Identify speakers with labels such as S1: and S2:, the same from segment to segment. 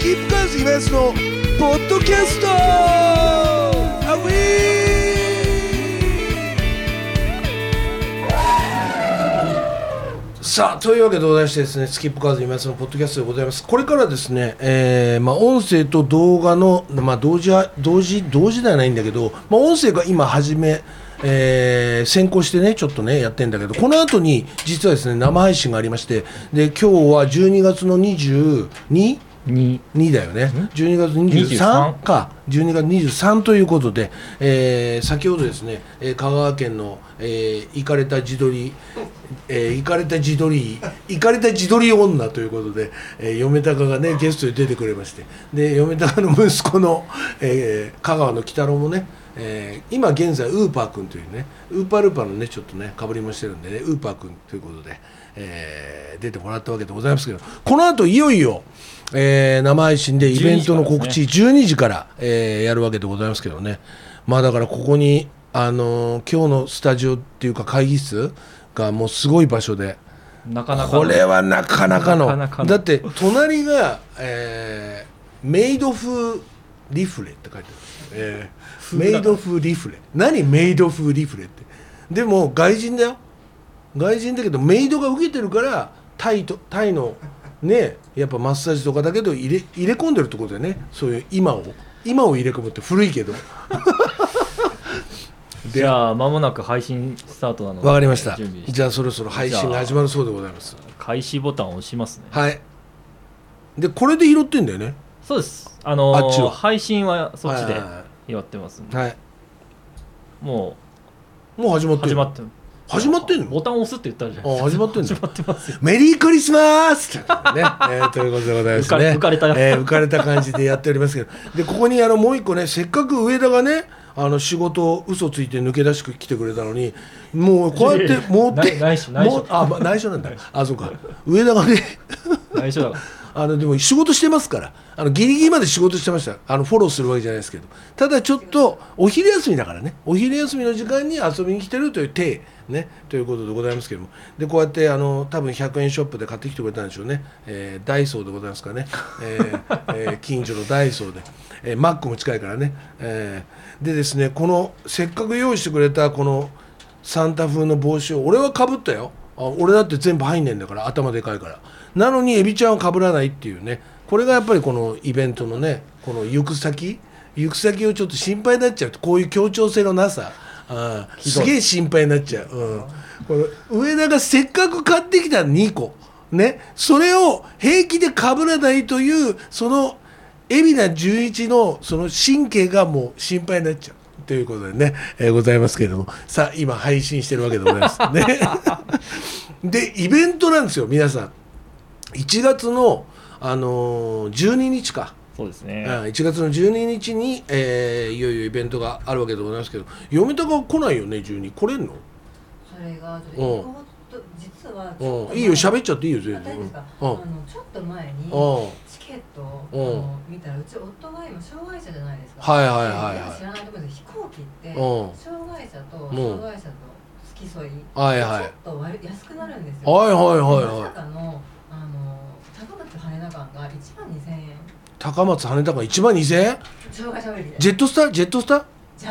S1: キープカーズイベントのポッドキャストアウィー。さあというわけでございましてですね、スキップカーズイベントのポッドキャストでございます。これからですね、音声と動画の、同時ではないんだけど、音声が今始め先行してねちょっとねやってんだけど、この後に実はですね生配信がありまして、で今日は12月の22だよね、12月23か12月23ということで、先ほどですね、香川県の、イカれた自撮り女ということで、嫁高がねゲストで出てくれまして、で嫁高の息子の、香川の鬼太郎もね、今現在ウーパー君というねウーパールーパーのねちょっとね被りもしてるんでねウーパー君ということで、出てもらったわけでございますけど、この後いよいよ、生配信でイベントの告知12時から、やるわけでございますけどね。だからここに今日のスタジオっていうか会議室がもうすごい場所で、これはなかなかのだって隣が、メイド風リフレって書いてある、メイド風リフレ、何メイド風リフレって。でも外人だよ、外人だけどメイドが受けてるからタイのねやっぱマッサージとかだけど入れ込んでるってことでね、そういう今を入れ込むって古いけど
S2: じゃあ間もなく配信スタートなので、
S1: わかりました。じゃあそろそろ配信が始まるそうでございます。
S2: 開始ボタンを押しますね。
S1: はい。でこれで拾ってんだよね。
S2: そうです。
S1: あっちは
S2: 配信はそっちで拾ってますんで、
S1: はい、
S2: も
S1: う始まってんの。
S2: ボタン押すって言ったじゃないですか。
S1: 始まってんの。
S2: 始まってますよ。
S1: メリークリスマスってね、ということでございますね。浮かれた感じでやっておりますけど、でここにもう一個ね、せっかく上田がね仕事嘘ついて抜け出してきてくれたのに、もうこうやって持って内緒なんだ。そうか、上田がね
S2: 内緒だから
S1: でも仕事してますから、ギリギリまで仕事してました。フォローするわけじゃないですけど、ただちょっとお昼休みだからね、お昼休みの時間に遊びに来てるという体ねということでございますけども、でこうやって多分100円ショップで買ってきてくれたんでしょうね、ダイソーでございますからね、近所のダイソーで、マックも近いからね、でですね、このせっかく用意してくれたこのサンタ風の帽子を俺はかぶったよ。俺だって全部入んねえんだから、頭でかいから。なのにエビちゃんはかぶらないっていうね、これがやっぱりこのイベントのね、この行く先をちょっと心配になっちゃう。こういう協調性のなさ、すげえ心配になっちゃう、この上田がせっかく買ってきた2個ね、それを平気でかぶらないというその海老名純一のその神経がもう心配になっちゃうということでね、ございますけれども、さあ今配信してるわけでございますねでイベントなんですよ皆さん。1月の、12日か。
S2: そうですね、
S1: 1月の12日に、いよいよイベントがあるわけでございますけど、嫁田が来ないよね。12来れんの？
S3: それが実は
S1: いいよ、喋っちゃっていいよ全然。
S3: ちょっと前にチケットを見たら、うち夫が今障害者じゃないですか。
S1: はい、
S3: 知らないところで飛行機って障害者と付き添い、ちょっと安くなるんですよ。まさかの高松羽田間が1万2000円。
S1: 高松羽田間1万2000円？
S3: 障害者割で。
S1: ジェットスター？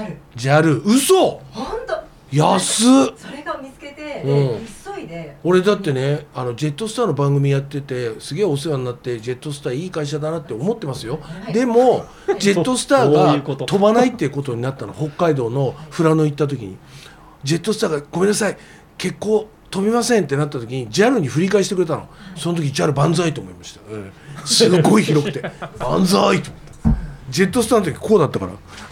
S1: JAL。嘘？
S3: ほんと
S1: 安っ。
S3: それが見つけて、急いで。
S1: 俺だってね、ジェットスターの番組やっててすげえお世話になって、ジェットスターいい会社だなって思ってますよ。でもジェットスターが飛ばないっていうことになったの。北海道の富良野行った時にジェットスターがごめんなさい結構飛びませんってなった時に JAL に振り返してくれたの。その時 JAL 万歳と思いました、すごい広くて万歳と思った。ジェットスターの時こうだったから、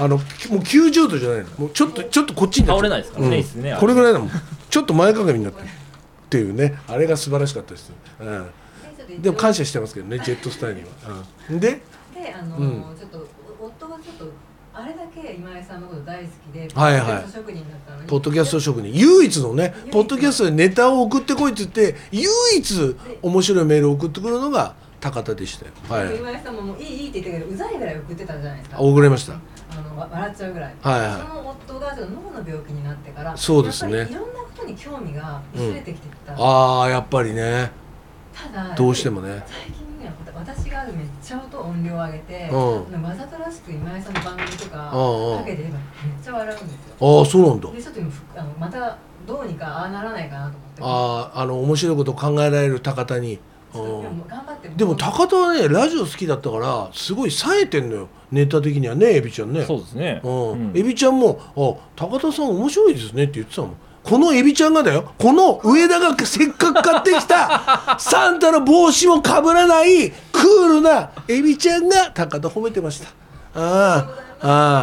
S1: もう90度じゃないの、もうちょっとこっちになっちゃう。
S2: 倒れないですからね、
S1: これぐらいだもん。ちょっと前かがみになってるっていうね、あれが素晴らしかったです、でも感謝してますけどね、ジェットスターには。で
S3: ちょっと夫がちょっとあれだけ今井さんのこと大好きで、
S1: ポッドキャスト職人、唯一のね、ポッドキャストでネタを送ってこいって言って唯一面白いメールを送ってくるのが高田でしたよ。
S3: 今井さんもいいって言ってけど、うざいぐらい送ってたじゃないですか。
S1: 送れました。
S3: 笑っちゃうぐらい。その夫がちょっと脳の病気になってから、
S1: そうですね、
S3: やっぱりいろんなことに興味が薄れてきてた。
S1: やっぱりね。
S3: ただ
S1: どうしてもね。
S3: 最近ね、私がめっちゃ音量上げて、わざとらしく今井さんの番組とかかけてればめっちゃ笑うんですよ。
S1: ああ、そうなんだ。
S3: でちょっとまたどうにかああならないかなと思って。
S1: 面白いことを考えられる高田に。
S3: 頑張って。
S1: でも高田はねラジオ好きだったからすごい冴えてんのよ、ネタ的にはね、エビちゃんね。
S2: そうですね。
S1: エビちゃんも高田さん面白いですねって言ってたもん。このエビちゃんがだよ、この上田がせっかく買ってきたサンタの帽子もかぶらないクールなエビちゃんが高田褒めてました。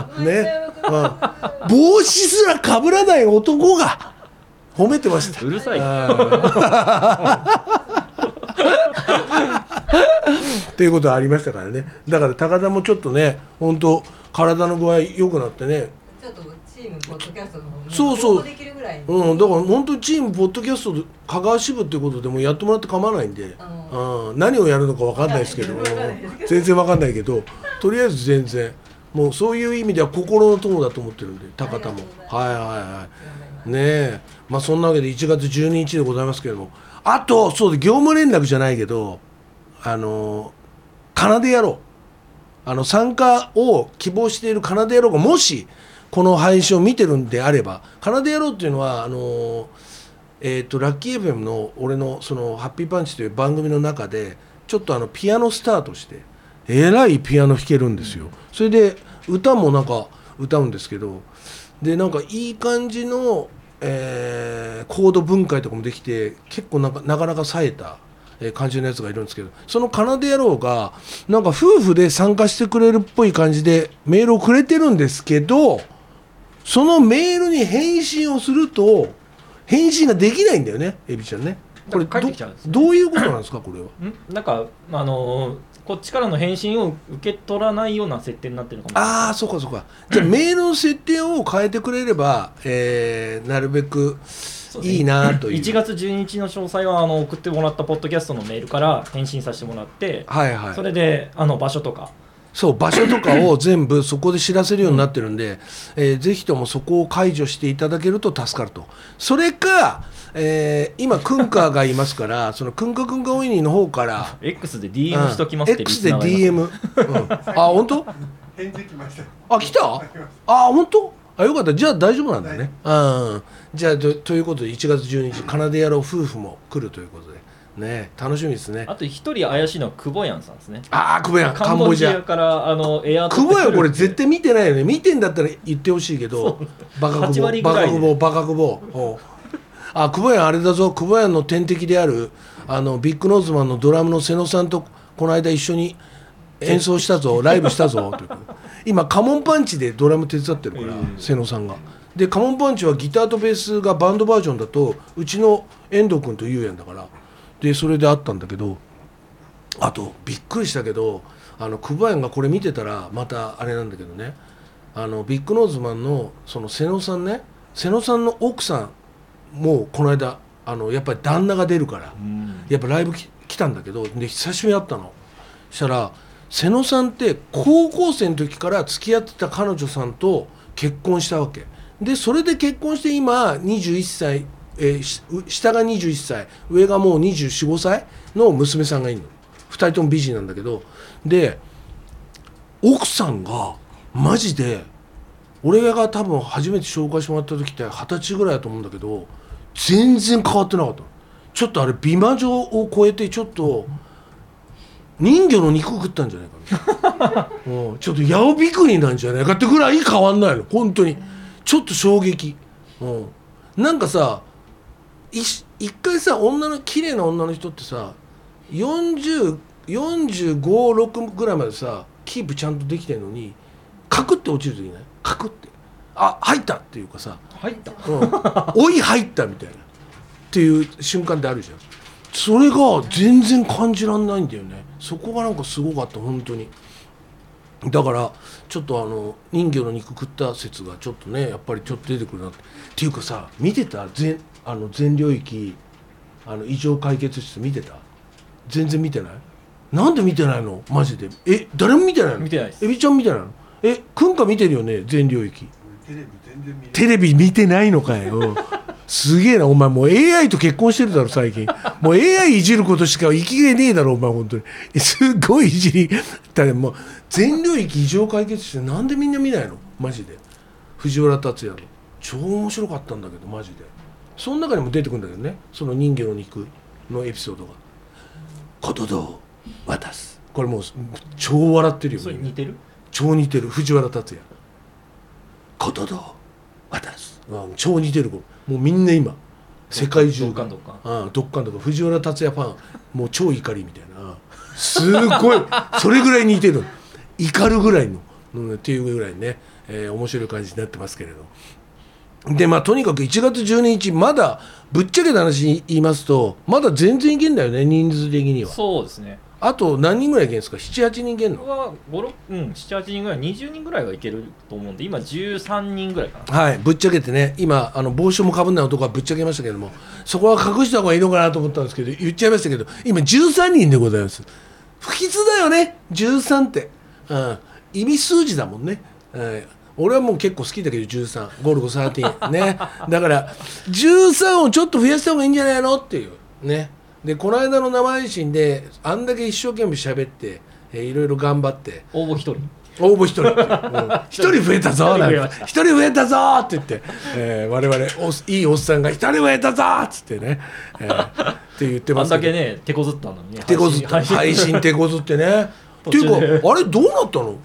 S1: ね、帽子すらかぶらない男が褒めてました。
S2: うるさい
S1: っていうことはありましたからね。だから高田もちょっとね、本当体の具合良くなってね、
S3: ちょっとチームポッドキャストの方に
S1: そう
S3: できるぐらい、
S1: だから本当にチームポッドキャスト香川支部っていうことでもやってもらって構わないんで、何をやるのか分かんないですけど全然分かんないけど、とりあえず全然もうそういう意味では心の友だと思ってるんで、高田も。ねえ、まあそんなわけで1月12日でございますけれども、あとそうで業務連絡じゃないけど、奏で野郎、参加を希望している奏で野郎がもしこの配信を見てるんであれば、奏で野郎っていうのはラッキー FM の俺のそのハッピーパンチという番組の中でちょっとピアノスタートしてえらいピアノ弾けるんですよ。それで歌もなんか歌うんですけど、でなんかいい感じの、コード分解とかもできて結構なかなか冴えた感じのやつがいるんですけど、その奏で野郎がなんか夫婦で参加してくれるっぽい感じでメールをくれてるんですけど、そのメールに返信をすると返信ができないんだよね、エビちゃんね。これ
S2: 帰ってきちゃうんですね。
S1: どういうことなんですかこれは。
S2: なんかこっちからの返信を受け取らないような設定になってるのかもしれない。
S1: ああ、そうかそうか。じゃあメールの設定を変えてくれれば、なるべくいいなという。
S2: 1月12日の詳細は送ってもらったポッドキャストのメールから返信させてもらって、それで場所とか、
S1: そう場所とかを全部そこで知らせるようになってるんで、ぜひともそこを解除していただけると助かると。それか、今クンカがいますからそのクンカウィニーの方から
S2: X で DM しときますって。
S1: X で DM、本当
S4: 返事来ました。
S1: 来た本当よかった。じゃあ大丈夫なんだね。じゃあということで1月12日奏で野郎夫婦も来るということでね、楽しみですね。
S2: あと一人怪しいのは久保ヤンさんですね。
S1: 久保ヤン、
S2: カンボジアからエア
S1: 久保ヤンこれ絶対見てないよね。見てんだったら言ってほしいけど、バカ久保久保ヤンあれだぞ。久保ヤンの天敵であるビッグノーズマンのドラムの瀬野さんとこの間一緒に演奏したぞライブしたぞという今カモンパンチでドラム手伝ってるから瀬野さんが。でカモンパンチはギターとベースがバンドバージョンだとうちの遠藤君とゆうやんだから、でそれであったんだけど、あとびっくりしたけど久保ヤンがこれ見てたらまたあれなんだけどね、ビッグノーズマンのその瀬野さんね、瀬野さんの奥さんもうこの間やっぱり旦那が出るからやっぱライブ来たんだけど、で久しぶりに会ったの。そしたら瀬野さんって高校生の時から付き合ってた彼女さんと結婚したわけで、それで結婚して今21歳、下が21歳上がもう24、5歳の娘さんがいるの。2人とも美人なんだけど、で奥さんがマジで俺が多分初めて紹介してもらった時って20歳ぐらいだと思うんだけど全然変わってなかった。ちょっとあれ美魔女を超えてちょっと人魚の肉食ったんじゃないかなちょっとヤオビクニなんじゃないかってぐらい変わんないの本当に。ちょっと衝撃。なんかさ一回さ綺麗な女の人ってさ45、6ぐらいまでさキープちゃんとできてるのにカクって落ちる時ない？カクって入ったっていうかさ
S2: 入った、
S1: おい入ったみたいなっていう瞬間ってあるじゃん。それが全然感じらんないんだよね。そこがなんかすごかった本当に。だからちょっと人魚の肉食った説がちょっとねやっぱりちょっと出てくるなっていうかさ、見てた全領域異常解決室見てた？全然見てない？なんで見てないのマジで。誰も見てないの？
S2: 見てないです。
S1: エビちゃん見てないの？くんか見てるよね全領域。
S4: テレビ全然見ない。
S1: テレビ見てないのかよすげえなお前もう AI と結婚してるだろ最近もう AI いじることしか生きがいねえだろお前本当にすごいいじりだねもう全領域異常解決してなんでみんな見ないのマジで藤原竜也の超面白かったんだけどマジでその中にも出てくるんだけどねその人魚の肉のエピソードがことどを渡すこれもう超笑ってるよ
S2: それ似てる
S1: 超似てる藤原竜也ことどを渡す、超似てるもうみんな今世界中がどっかんとか藤原竜也ファンもう超怒りみたいなすごいそれぐらい似てる怒るぐらいの、っていうぐらいね、面白い感じになってますけれどでとにかく1月12日まだぶっちゃけた話言いますとまだ全然いけんだよね人数的には
S2: そうですね
S1: あと何人ぐらいいけるんですか 7,8 人いけんの
S2: は7,8 人ぐらい20人ぐらいはいけると思うんで今13人ぐらいかな
S1: はいぶっちゃけてね今帽子もかぶんない男はぶっちゃけましたけどもそこは隠した方がいいのかなと思ったんですけど言っちゃいましたけど今13人でございます不吉だよね13って、意味数字だもんね、俺はもう結構好きだけど13ゴルゴ13ねだから13をちょっと増やした方がいいんじゃないのっていうねでこの間の生配信であんだけ一生懸命喋って、いろいろ頑張って
S2: 応募1人
S1: 1人、1人増えたぞ1人増えたぞって言って、我々いいおっさんが1人増えたぞっつってね、って言ってますけど
S2: あんだけね手こずったのにね
S1: 手こずった配信手こずってねっていうかあれどうなったの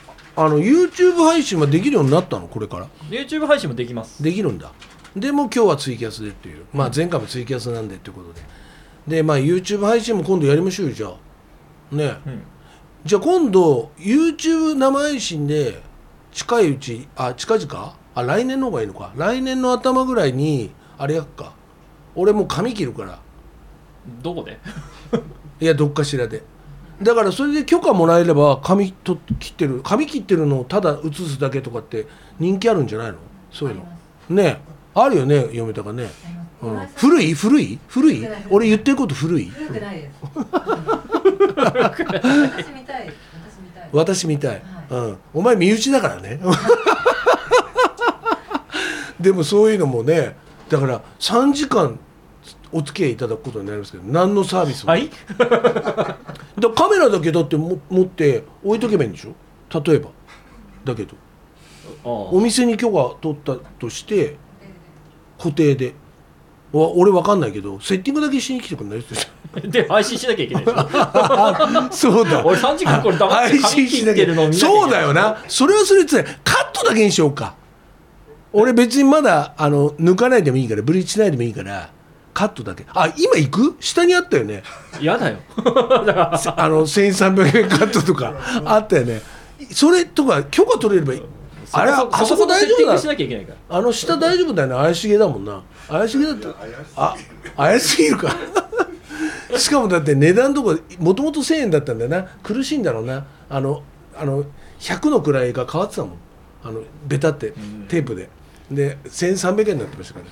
S1: YouTube 配信はできるようになったのこれから
S2: YouTube 配信もできます
S1: できるんだでも今日はツイキャスでっていう前回もツイキャスなんでっていうことでYouTube 配信も今度やりましょうよじゃあね、じゃあ今度 YouTube 生配信で近いうち近々来年の方がいいのか来年の頭ぐらいにあれやっか俺もう髪切るから
S2: どこで
S1: いやどっかしらでだからそれで許可もらえれば髪切ってるのをただ映すだけとかって人気あるんじゃないのそういうのねあるよね嫁とかね、古い俺言ってること古い
S3: 古くないです
S1: 私みたい、お前身内だからねでもそういうのもねだから3時間お付き合いいただくことになりますけど何のサービスも、
S2: はい
S1: だカメラだけだって持って置いとけばいいんでしょ例えばだけどお店に許可取ったとして固定で俺分かんないけどセッティングだけしに来てくんない
S2: で配信しなきゃいけないでしょ
S1: そうだ
S2: 俺3時間これ黙って髪切ってるのを見なきゃいけない
S1: そうだよなそれはそれつらいカットだけにしようか俺別にまだ抜かないでもいいからブリーチしないでもいいからカットだけ今行く下にあったよね
S2: 嫌だよ
S1: 1300円カットとかあったよねそれとか許可取れればいいあれあそこ大丈夫だ
S2: しなきゃいけないから
S1: 下大丈夫だよね怪しげだもんな怪しげだった怪しすぎるかしかもだって値段とかもともと1000円だったんだよな苦しいんだろうな100の位が変わってたもんベタってテープで1300円になってましたから、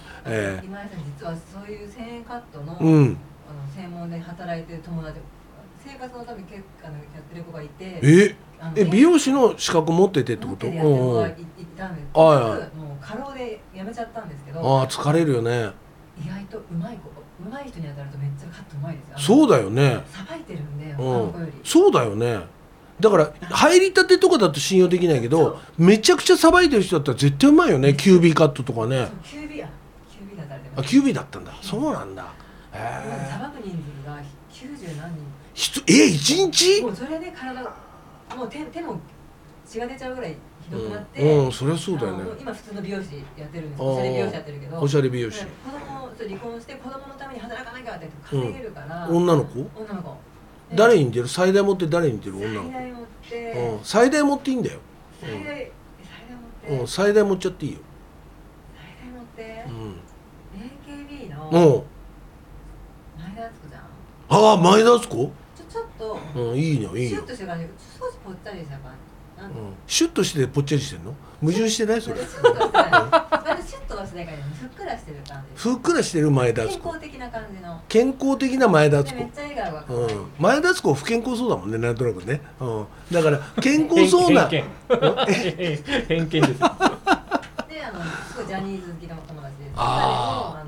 S3: 今井さん実はそういう1000円カットの、専門で働いてる友達生活のためにやってる子がいて
S1: 美容師の資格持っててってこと
S3: 持ってるやってる子がいたんですけどもう過労で辞めちゃったんですけど
S1: 疲れるよね
S3: 意外とうまい人に当たるとめっちゃカットうまいです
S1: そうだよね
S3: さばいてるんで他の子より
S1: そうだよねだから入りたてとかだと信用できないけどめちゃくちゃさばいてる人だったら絶対うまいよね QB カットとかね
S3: QB だったらでも
S1: QB だったんだそうなんだ
S3: さばく人数が90何人
S1: 1日
S3: もうそれで体もう手も血が出ちゃうぐらいひどくなって
S1: そりゃそうだよね
S3: 今普通の美容師やってるんですおしゃれ美容師やってるけど
S1: おしゃれ美容師
S3: 離婚して子供のために働かなきゃって稼げるから、
S1: 女の子誰に似てる最大持って誰に似てる女の子最大持っていいんだよ最大持っちゃっていいよ
S3: 最大持って AKB の前田敦子ちゃん
S1: 前田敦子
S3: ちょっと
S1: いいのいいよ
S3: シュッとしてる感じ少しぽったりした感じ
S1: シュッとしてぽっちゃりしてんの矛盾してないそれ
S3: シュッとはしてないからふっくらしてる感じ
S1: ふっくらしてる前田敦子
S3: 健康的な感じの
S1: 健康的な前田敦子
S3: めっちゃ笑顔が可愛い
S1: 前田敦子不健康そうだもんねなんとなくねだから健康そうな
S2: 偏見です
S3: ですごいジャニーズ好きな友達です。彼も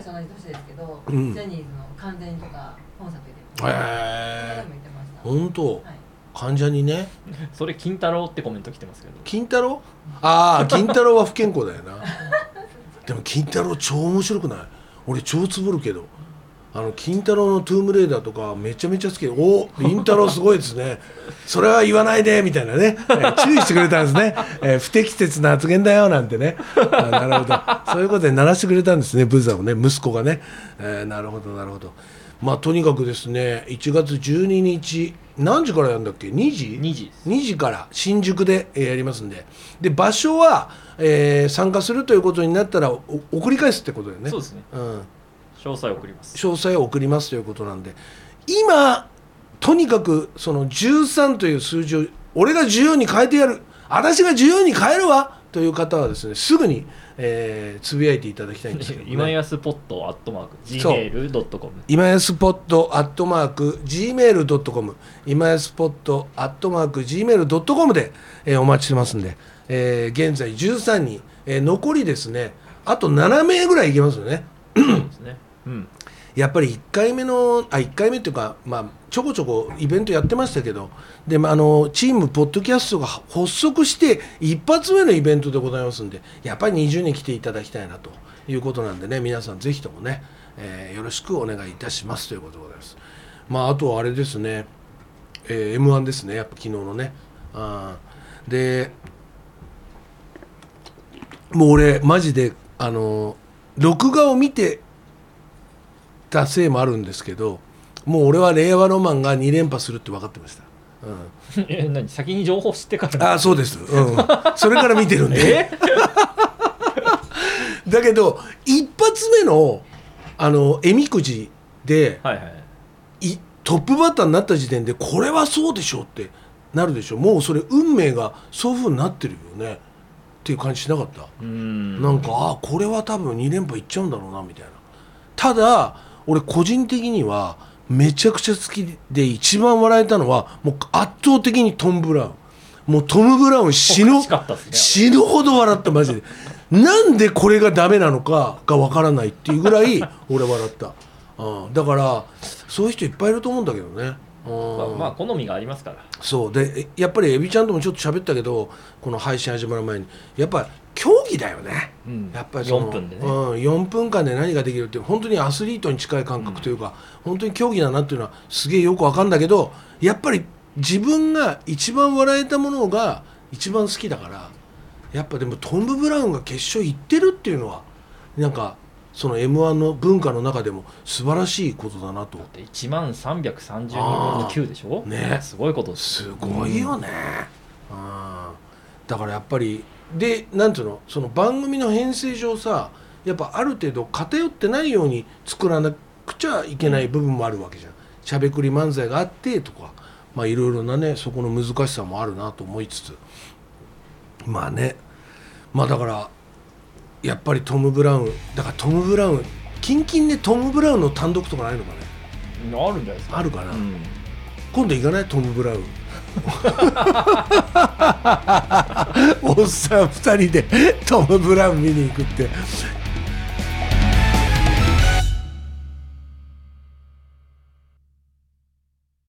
S3: 私同じ年ですけど、ジャニーズの関ジャニとかコンサート行ってました。
S1: 本当。関ジャニね。
S2: それ金太郎ってコメント来てますけど。
S1: 金太郎？ああ、金太郎は不健康だよな。でも金太郎超面白くない？俺超つぶるけど。金太郎のトゥームレイダーとかめちゃめちゃ好きで、お金太郎すごいですね、それは言わないでみたいなね、注意してくれたんですね、不適切な発言だよなんてね、なるほど、そういうことで鳴らしてくれたんですね、ブザーをね、息子がね、なるほどなるほど。まあとにかくですね、1月12日何時からやるんだっけ？ 2 時
S2: 2
S1: 時から新宿でやりますんで、で場所は、参加するということになったら送り返すってことだよね。
S2: そうですね、詳細を送ります。
S1: 詳細を送りますということなんで、今とにかくその13という数字を俺が14に変えてやる、私が14に変えるわという方はですね、すぐに、つぶやいていただきたいんですけど、ね、
S2: 今やすポット@gmail.com
S1: 今やすポット@gmail.com 今やすポット@gmail.com で、お待ちしてますんで、現在13人、残りですねあと7名ぐらいいけますよね。
S2: そうですね、
S1: やっぱり1回目っていうか、まあ、ちょこちょこイベントやってましたけど、でチームポッドキャストが発足して一発目のイベントでございますんで、やっぱり20人来ていただきたいなということなんでね、皆さんぜひともね、よろしくお願いいたしますということでございます。まああとはあれですね、M1 ですね、やっぱ昨日のね、でもう俺マジで録画を見てたせいもあるんですけど、もう俺は令和ロマンが2連覇するって分かってました。
S2: 何、先に情報知ってから？
S1: あ、そうです、それから見てるんでだけど一発目のえみくじで、トップバッターになった時点でこれはそうでしょうってなるでしょ。もうそれ運命がそういう風になってるよねっていう感じしなかった？なんかこれは多分2連覇いっちゃうんだろうなみたいな。ただ俺個人的にはめちゃくちゃ好きで一番笑えたのはもう圧倒的にトム・ブラウン。もうトム・ブラウン死ぬほど笑った、マジで。なんでこれがダメなのかがわからないっていうぐらい俺笑った。だからそういう人いっぱいいると思うんだけどね。
S2: まあ好みがありますから。
S1: そうで、やっぱりエビちゃんともちょっと喋ったけど、この配信始まる前にやっぱり競技だよね、やっぱり
S2: 4分でね、
S1: 4分間で何ができるって本当にアスリートに近い感覚というか、本当に競技だなっていうのはすげえよくわかるんだけど、やっぱり自分が一番笑えたものが一番好きだから、やっぱでもトム・ブラウンが決勝行ってるっていうのはなんかその M1 の文化の中でも素晴らしいことだなと。
S2: だって1330人分の9でしょ、ね、すごいことです。
S1: すごいよね、だからやっぱりでなんていうの、その番組の編成上さ、やっぱある程度偏ってないように作らなくちゃいけない部分もあるわけじゃん。しゃべくり漫才があってとか、まあいろいろなね、そこの難しさもあるなと思いつつ、まあね、まあだからやっぱりトム・ブラウンだから、トム・ブラウンキンキンでトム・ブラウンの単独とかないのかね。
S2: あるんじゃないですか。
S1: あるかな、今度行かない？トム・ブラウンおっさん2人でトム・ブラウン見に行くって